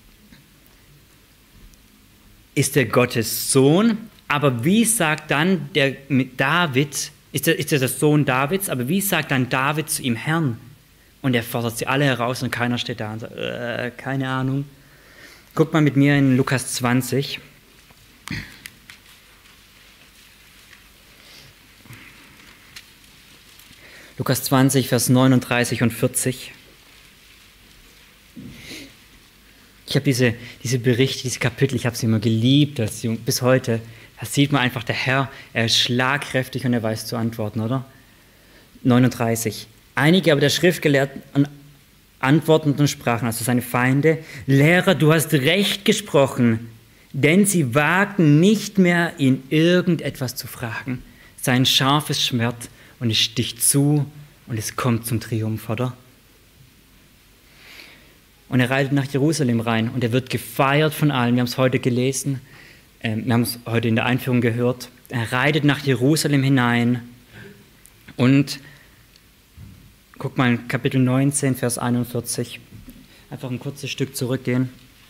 ist der Gottes Sohn. Aber wie sagt dann der David, ist er, ist er der Sohn Davids, aber wie sagt dann David zu ihm Herrn? Und er fordert sie alle heraus und keiner steht da und sagt, äh, keine Ahnung. Guckt mal mit mir in Lukas zwanzig. Lukas zwanzig, Vers neununddreißig und vierzig. Ich habe diese, diese Berichte, diese Kapitel, ich habe sie immer geliebt, als Jung, bis heute. Da sieht man einfach, der Herr, er ist schlagkräftig und er weiß zu antworten, oder? neununddreißig. Einige aber der Schriftgelehrten antworteten und sprachen, also seine Feinde, Lehrer, du hast recht gesprochen, denn sie wagten nicht mehr, ihn irgendetwas zu fragen. Sein scharfes Schwert und es sticht zu und es kommt zum Triumph, oder? Und er reitet nach Jerusalem rein und er wird gefeiert von allen. Wir haben es heute gelesen, äh, wir haben es heute in der Einführung gehört. Er reitet nach Jerusalem hinein und guck mal in Kapitel neunzehn, Vers einundvierzig. Einfach ein kurzes Stück zurückgehen.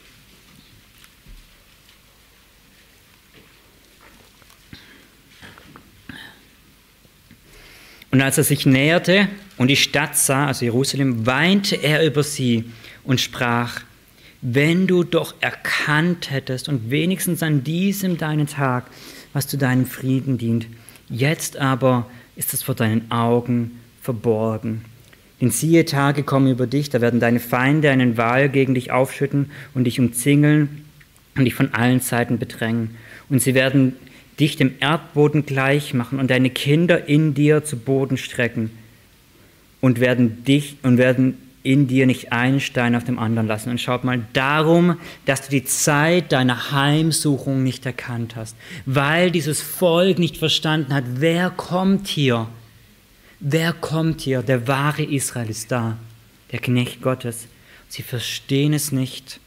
Und als er sich näherte und die Stadt sah, also Jerusalem, weinte er über sie und sprach, wenn du doch erkannt hättest und wenigstens an diesem deinen Tag, was zu deinem Frieden dient, jetzt aber ist es vor deinen Augen verborgen. Denn siehe, Tage kommen über dich, da werden deine Feinde einen Wall gegen dich aufschütten und dich umzingeln und dich von allen Seiten bedrängen. Und sie werden dich dem Erdboden gleich machen und deine Kinder in dir zu Boden strecken und werden dich und werden in dir nicht einen Stein auf dem anderen lassen. Und schaut mal, darum, dass du die Zeit deiner Heimsuchung nicht erkannt hast, weil dieses Volk nicht verstanden hat, wer kommt hier? Wer kommt hier? Der wahre Israel ist da, der Knecht Gottes. Sie verstehen es nicht.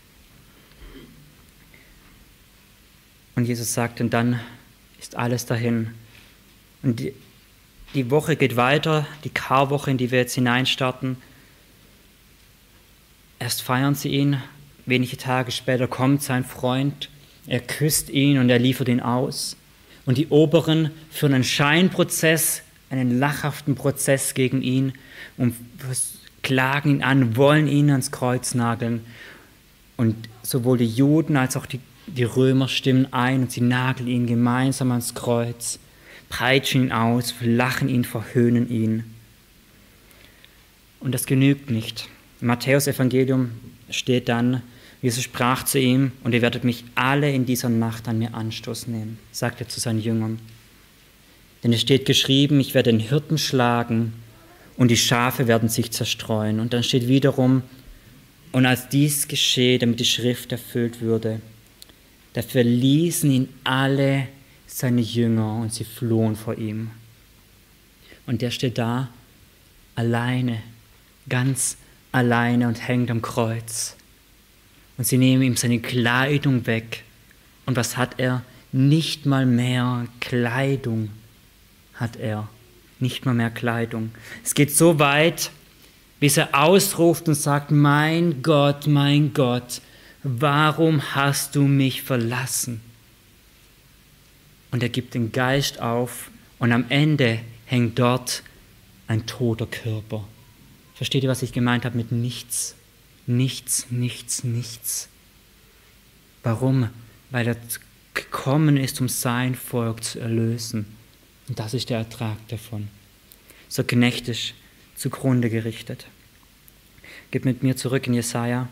Und Jesus sagt, und dann ist alles dahin. Und die, die Woche geht weiter, die Karwoche, in die wir jetzt hineinstarten. Erst feiern sie ihn, wenige Tage später kommt sein Freund, er küsst ihn und er liefert ihn aus. Und die Oberen führen einen Scheinprozess, einen lachhaften Prozess gegen ihn und klagen ihn an, wollen ihn ans Kreuz nageln. Und sowohl die Juden als auch die, die Römer stimmen ein und sie nageln ihn gemeinsam ans Kreuz, peitschen ihn aus, lachen ihn, verhöhnen ihn. Und das genügt nicht. Im Matthäus-Evangelium steht dann, Jesus sprach zu ihm, und ihr werdet mich alle in dieser Nacht an mir Anstoß nehmen, sagt er zu seinen Jüngern. Denn es steht geschrieben, ich werde den Hirten schlagen und die Schafe werden sich zerstreuen. Und dann steht wiederum, Und als dies geschah, damit die Schrift erfüllt würde, da verließen ihn alle seine Jünger und sie flohen vor ihm. Und der steht da, alleine, ganz alleine und hängt am Kreuz. Und sie nehmen ihm seine Kleidung weg. Und was hat er? Nicht mal mehr Kleidung hat er. Nicht mal mehr Kleidung. Es geht so weit, bis er ausruft und sagt, mein Gott, mein Gott, warum hast du mich verlassen? Und er gibt den Geist auf und am Ende hängt dort ein toter Körper. Versteht ihr, was ich gemeint habe mit nichts? Nichts, nichts, nichts. Warum? Weil er gekommen ist, um sein Volk zu erlösen. Und das ist der Ertrag davon. So knechtisch zugrunde gerichtet. Geht mit mir zurück in Jesaja.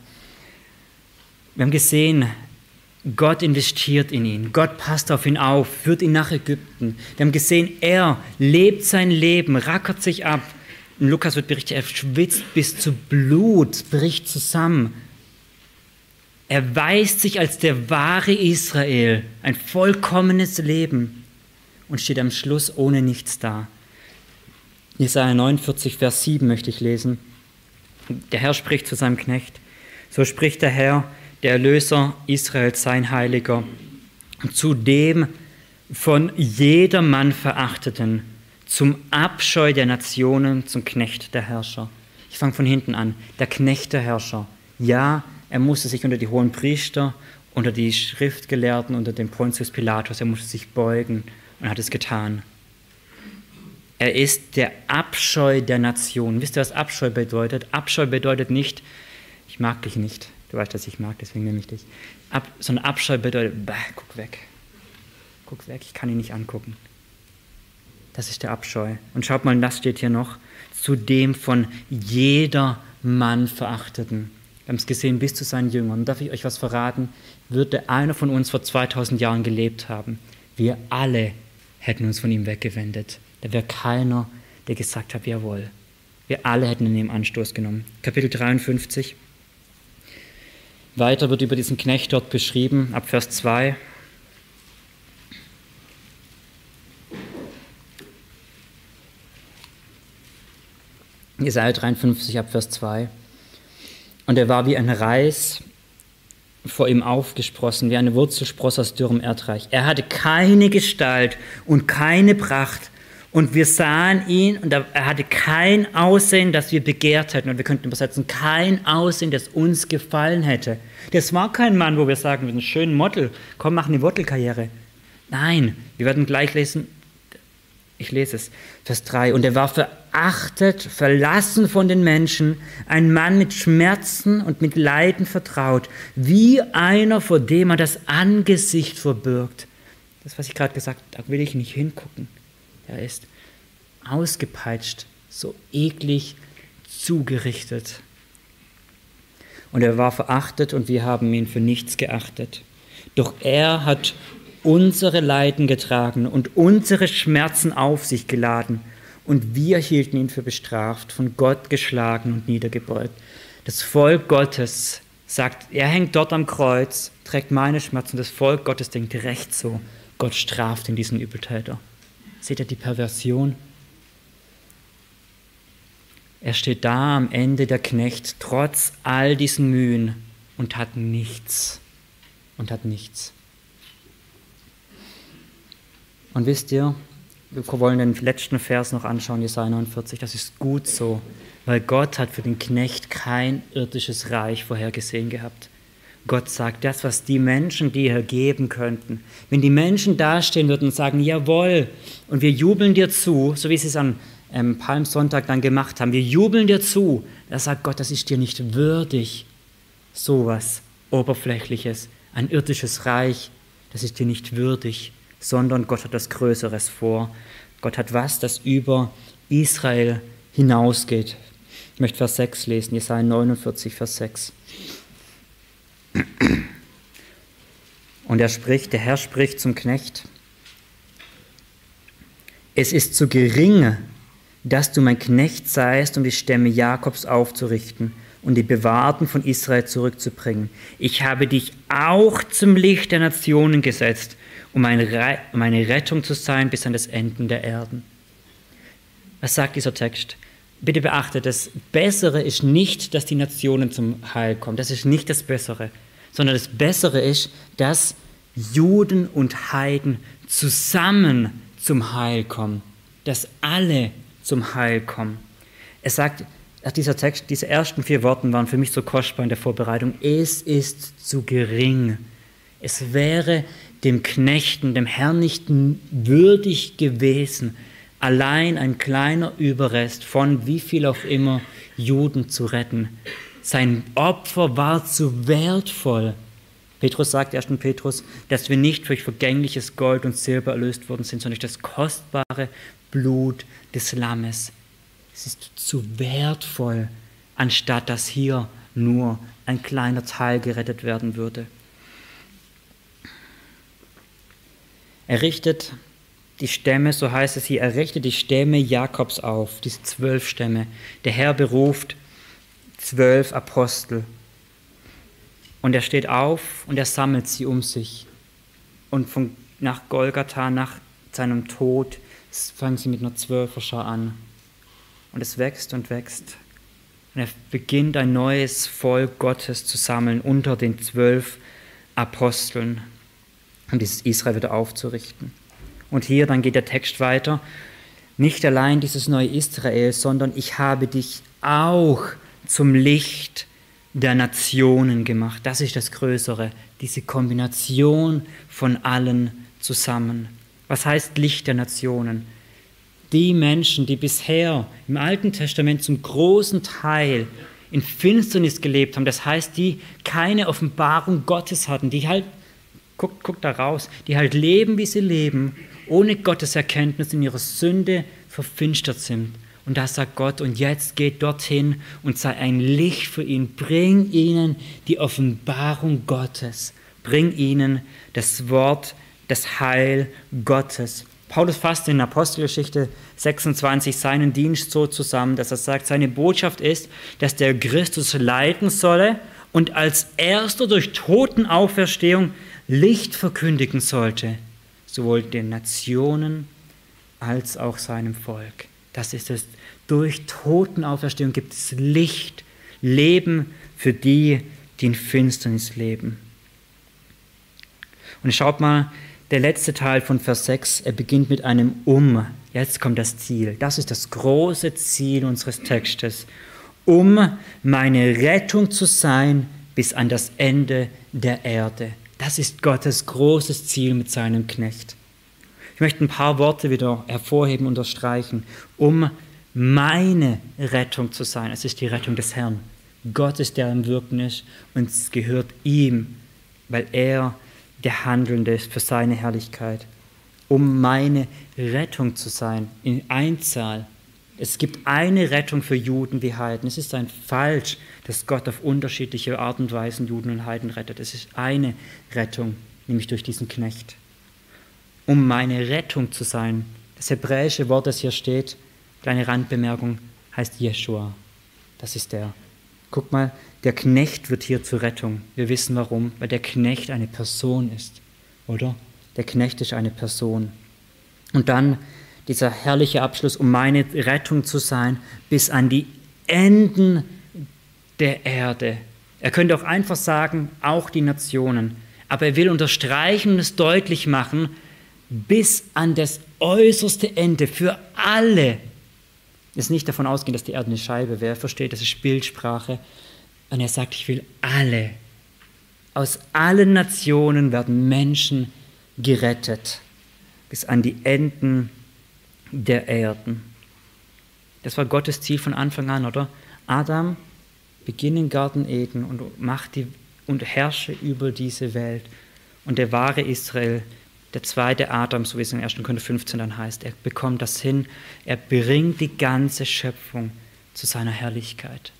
Wir haben gesehen, Gott investiert in ihn. Gott passt auf ihn auf, führt ihn nach Ägypten. Wir haben gesehen, er lebt sein Leben, rackert sich ab. In Lukas wird berichtet, er schwitzt bis zu Blut, bricht zusammen. Er erweist sich als der wahre Israel, ein vollkommenes Leben und steht am Schluss ohne nichts da. Jesaja neunundvierzig, Vers sieben möchte ich lesen. Der Herr spricht zu seinem Knecht. So spricht der Herr, der Erlöser Israels, sein Heiliger, zu dem von jedermann Verachteten, zum Abscheu der Nationen, zum Knecht der Herrscher. Ich fange von hinten an. Der Knecht der Herrscher. Ja, er musste sich unter die hohen Priester, unter die Schriftgelehrten, unter den Pontius Pilatus, er musste sich beugen und hat es getan. Er ist der Abscheu der Nationen. Wisst ihr, was Abscheu bedeutet? Abscheu bedeutet nicht, ich mag dich nicht. Du weißt, dass ich mag, deswegen nehme ich dich. Ab, sondern Abscheu bedeutet, bah, guck weg. Guck weg, ich kann ihn nicht angucken. Das ist der Abscheu. Und schaut mal, das steht hier noch, zu dem von jedermann Verachteten. Wir haben es gesehen, bis zu seinen Jüngern. Und darf ich euch was verraten? Würde einer von uns vor zweitausend Jahren gelebt haben, wir alle hätten uns von ihm weggewendet. Da wäre keiner, der gesagt hat, jawohl. Wir alle hätten in ihm Anstoß genommen. Kapitel dreiundfünfzig. Weiter wird über diesen Knecht dort beschrieben, ab Vers zwei. Jesaja dreiundfünfzig, ab Vers zwei. Und er war wie ein Reis vor ihm aufgesprossen, wie eine Wurzelspross aus dürrem Erdreich. Er hatte keine Gestalt und keine Pracht. Und wir sahen ihn und er hatte kein Aussehen, das wir begehrt hätten. Und wir könnten übersetzen, kein Aussehen, das uns gefallen hätte. Das war kein Mann, wo wir sagen, wir sind ein schöner Model, komm, mach eine Modelkarriere. Nein, wir werden gleich lesen, ich lese es, Vers drei. Und er war verachtet, verlassen von den Menschen, ein Mann mit Schmerzen und mit Leiden vertraut, wie einer, vor dem man das Angesicht verbirgt. Das, was ich gerade gesagt habe, da will ich nicht hingucken. Er ist ausgepeitscht, so eklig zugerichtet. Und er war verachtet und wir haben ihn für nichts geachtet. Doch er hat unsere Leiden getragen und unsere Schmerzen auf sich geladen. Und wir hielten ihn für bestraft, von Gott geschlagen und niedergebeugt. Das Volk Gottes sagt, er hängt dort am Kreuz, trägt meine Schmerzen. Das Volk Gottes denkt recht so, Gott straft in diesen Übeltäter. Seht ihr die Perversion? Er steht da am Ende, der Knecht, trotz all diesen Mühen und hat nichts. Und hat nichts. Und wisst ihr, wir wollen den letzten Vers noch anschauen, Jesaja neunundvierzig, das ist gut so, weil Gott hat für den Knecht kein irdisches Reich vorhergesehen gehabt. Gott sagt, das, was die Menschen dir geben könnten, wenn die Menschen dastehen würden und sagen, jawohl, und wir jubeln dir zu, so wie sie es an ähm, Palmsonntag dann gemacht haben, wir jubeln dir zu, da sagt Gott, das ist dir nicht würdig, sowas Oberflächliches, ein irdisches Reich, das ist dir nicht würdig, sondern Gott hat das Größeres vor. Gott hat was, das über Israel hinausgeht. Ich möchte Vers sechs lesen, Jesaja neunundvierzig, Vers sechs. Und er spricht, der Herr spricht zum Knecht, es ist zu gering, dass du mein Knecht seist, um die Stämme Jakobs aufzurichten und die Bewahrten von Israel zurückzubringen. Ich habe dich auch zum Licht der Nationen gesetzt, um eine Rettung zu sein bis an das Ende der Erden. Was sagt dieser Text? Bitte beachtet, das Bessere ist nicht, dass die Nationen zum Heil kommen. Das ist nicht das Bessere, sondern das Bessere ist, dass Juden und Heiden zusammen zum Heil kommen. Dass alle zum Heil kommen. Es sagt, dieser Text, diese ersten vier Worte waren für mich so kostbar in der Vorbereitung. Es ist zu gering. Es wäre dem Knechten, dem Herrn nicht würdig gewesen, allein ein kleiner Überrest von wie viel auch immer Juden zu retten. Sein Opfer war zu wertvoll. Petrus sagt, ersten Petrus, dass wir nicht durch vergängliches Gold und Silber erlöst worden sind, sondern durch das kostbare Blut des Lammes. Es ist zu wertvoll, anstatt dass hier nur ein kleiner Teil gerettet werden würde. Er richtet die Stämme, so heißt es hier, er richtet die Stämme Jakobs auf, diese zwölf Stämme. Der Herr beruft zwölf Apostel. Und er steht auf und er sammelt sie um sich. Und von, nach Golgatha, nach seinem Tod, fangen sie mit einer Zwölferschar an. Und es wächst und wächst. Und er beginnt ein neues Volk Gottes zu sammeln unter den zwölf Aposteln, um dieses Israel wieder aufzurichten. Und hier, dann geht der Text weiter, nicht allein dieses neue Israel, sondern ich habe dich auch zum Licht der Nationen gemacht. Das ist das Größere, diese Kombination von allen zusammen. Was heißt Licht der Nationen? Die Menschen, die bisher im Alten Testament zum großen Teil in Finsternis gelebt haben, das heißt, die keine Offenbarung Gottes hatten, die halt, guckt, guckt da raus, die halt leben, wie sie leben, ohne Gottes Erkenntnis in ihrer Sünde verfinstert sind. Und da sagt Gott, und jetzt geht dorthin und sei ein Licht für ihn. Bring ihnen die Offenbarung Gottes. Bring ihnen das Wort, das Heil Gottes. Paulus fasst in Apostelgeschichte sechsundzwanzig seinen Dienst so zusammen, dass er sagt, seine Botschaft ist, dass der Christus leiden solle und als erster durch Totenauferstehung Licht verkündigen sollte, sowohl den Nationen als auch seinem Volk. Das ist es. Durch Totenauferstehung gibt es Licht, Leben für die, die in Finsternis leben. Und schaut mal, der letzte Teil von Vers sechs, er beginnt mit einem Um. Jetzt kommt das Ziel. Das ist das große Ziel unseres Textes. Um meine Rettung zu sein bis an das Ende der Erde. Das ist Gottes großes Ziel mit seinem Knecht. Ich möchte ein paar Worte wieder hervorheben, unterstreichen. Um meine Rettung zu sein. Es ist die Rettung des Herrn. Gott ist der am Wirken ist und es gehört ihm, weil er der Handelnde ist für seine Herrlichkeit. Um meine Rettung zu sein, in Einzahl. Es gibt eine Rettung für Juden wie Heiden. Es ist ein Falsch, dass Gott auf unterschiedliche Art und Weisen Juden und Heiden rettet. Es ist eine Rettung, nämlich durch diesen Knecht. Um meine Rettung zu sein. Das hebräische Wort, das hier steht, kleine Randbemerkung, heißt Jeschua. Das ist der. Guck mal, der Knecht wird hier zur Rettung. Wir wissen warum, weil der Knecht eine Person ist, oder? Der Knecht ist eine Person. Und dann dieser herrliche Abschluss, um meine Rettung zu sein, bis an die Enden der Erde. Er könnte auch einfach sagen, auch die Nationen. Aber er will unterstreichen und es deutlich machen, bis an das äußerste Ende, für alle. Es ist nicht davon ausgehen, dass die Erde eine Scheibe wäre. Versteht, das ist Bildsprache. Und er sagt, ich will alle. Aus allen Nationen werden Menschen gerettet. Bis an die Enden der Erden. Das war Gottes Ziel von Anfang an, oder? Adam, beginn im Garten Eden und, mach die, und herrsche über diese Welt. Und der wahre Israel, der zweite Adam, so wie es in ersten Korinther fünfzehn dann heißt, er bekommt das hin, er bringt die ganze Schöpfung zu seiner Herrlichkeit.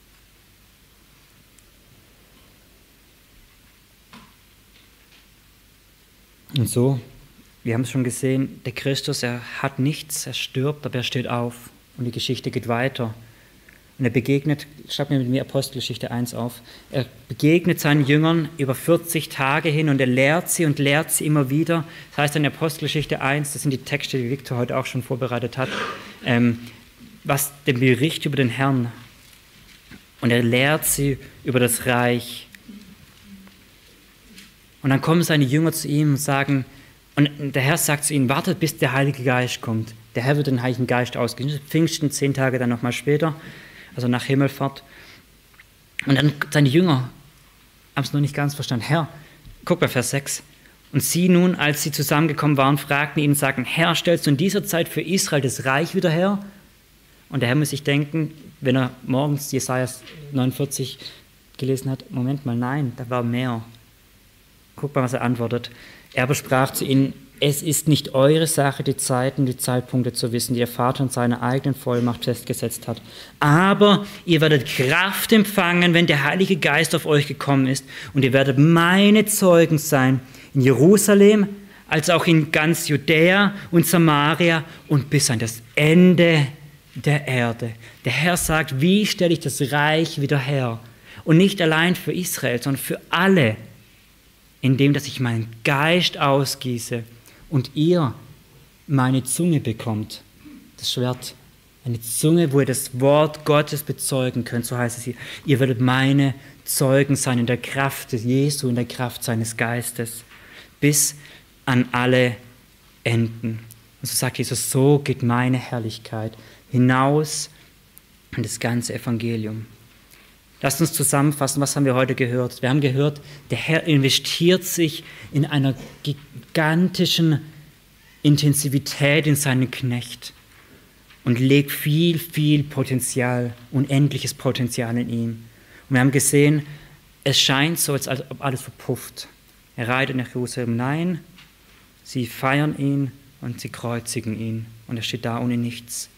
Und so, wir haben es schon gesehen, der Christus, er hat nichts, er stirbt, aber er steht auf und die Geschichte geht weiter. Und er begegnet, schreibt mir mit mir Apostelgeschichte eins auf, er begegnet seinen Jüngern über vierzig Tage hin und er lehrt sie und lehrt sie immer wieder. Das heißt in Apostelgeschichte eins, das sind die Texte, die Viktor heute auch schon vorbereitet hat, ähm, was den Bericht über den Herrn. Und er lehrt sie über das Reich. Und dann kommen seine Jünger zu ihm und sagen, und der Herr sagt zu ihnen, wartet, bis der Heilige Geist kommt. Der Herr wird den Heiligen Geist ausgießen. Pfingsten, zehn Tage dann nochmal später, also nach Himmelfahrt. Und dann seine Jünger haben es noch nicht ganz verstanden. Herr, guck bei Vers sechs. Und sie nun, als sie zusammengekommen waren, fragten ihn und sagten, Herr, stellst du in dieser Zeit für Israel das Reich wieder her? Und der Herr muss sich denken, wenn er morgens Jesaja neunundvierzig gelesen hat, Moment mal, nein, da war mehr. Guck mal, was er antwortet. Er aber sprach zu ihnen, es ist nicht eure Sache, die Zeiten, die Zeitpunkte zu wissen, die der Vater in seiner eigenen Vollmacht festgesetzt hat. Aber ihr werdet Kraft empfangen, wenn der Heilige Geist auf euch gekommen ist. Und ihr werdet meine Zeugen sein in Jerusalem, als auch in ganz Judäa und Samaria und bis an das Ende der Erde. Der Herr sagt, wie stelle ich das Reich wieder her? Und nicht allein für Israel, sondern für alle, indem dass ich meinen Geist ausgieße und ihr meine Zunge bekommt, das Schwert, eine Zunge, wo ihr das Wort Gottes bezeugen könnt, so heißt es hier. Ihr werdet meine Zeugen sein in der Kraft Jesu, in der Kraft seines Geistes, bis an alle Enden. Und so sagt Jesus, so geht meine Herrlichkeit hinaus in das ganze Evangelium. Lasst uns zusammenfassen, was haben wir heute gehört? Wir haben gehört, der Herr investiert sich in einer gigantischen Intensivität in seinen Knecht und legt viel, viel Potenzial, unendliches Potenzial in ihm. Und wir haben gesehen, es scheint so, als ob alles verpufft. Er reitet nach Jerusalem. Nein, sie feiern ihn und sie kreuzigen ihn. Und er steht da ohne nichts.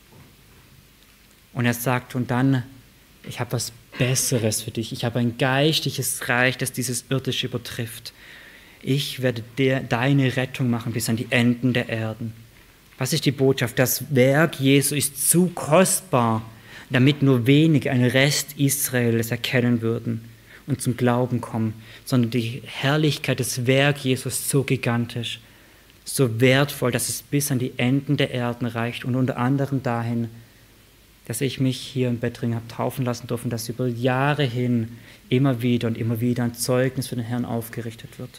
Und er sagt, und dann, ich habe was Besseres für dich. Ich habe ein geistliches Reich, das dieses irdische übertrifft. Ich werde dir deine Rettung machen bis an die Enden der Erden. Was ist die Botschaft? Das Werk Jesu ist zu kostbar, damit nur wenige, ein Rest Israel, es erkennen würden und zum Glauben kommen, sondern die Herrlichkeit des Werk Jesus ist so gigantisch, so wertvoll, dass es bis an die Enden der Erden reicht und unter anderem dahin, dass ich mich hier in Bettringen habe taufen lassen dürfen, dass über Jahre hin immer wieder und immer wieder ein Zeugnis für den Herrn aufgerichtet wird.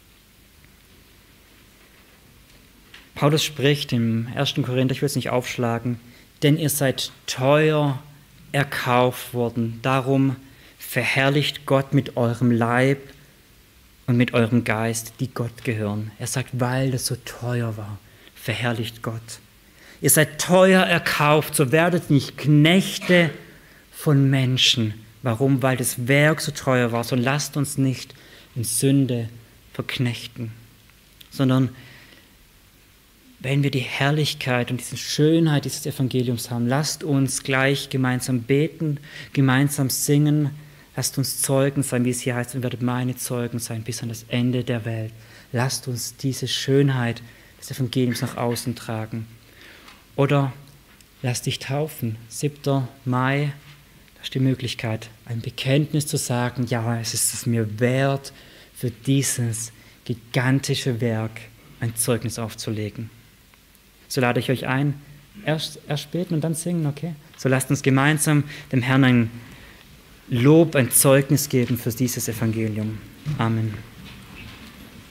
Paulus spricht im ersten Korinther, ich will es nicht aufschlagen, denn ihr seid teuer erkauft worden, darum verherrlicht Gott mit eurem Leib und mit eurem Geist, die Gott gehören. Er sagt, weil das so teuer war, verherrlicht Gott. Ihr seid teuer erkauft, so werdet nicht Knechte von Menschen. Warum? Weil das Werk so teuer war. So lasst uns nicht in Sünde verknechten, sondern wenn wir die Herrlichkeit und diese Schönheit dieses Evangeliums haben, lasst uns gleich gemeinsam beten, gemeinsam singen, lasst uns Zeugen sein, wie es hier heißt, und werdet meine Zeugen sein bis an das Ende der Welt. Lasst uns diese Schönheit des Evangeliums nach außen tragen. Oder lass dich taufen, siebter Mai, da ist die Möglichkeit, ein Bekenntnis zu sagen, ja, es ist es mir wert, für dieses gigantische Werk ein Zeugnis aufzulegen. So lade ich euch ein, erst, erst beten und dann singen, okay? So lasst uns gemeinsam dem Herrn ein Lob, ein Zeugnis geben für dieses Evangelium. Amen.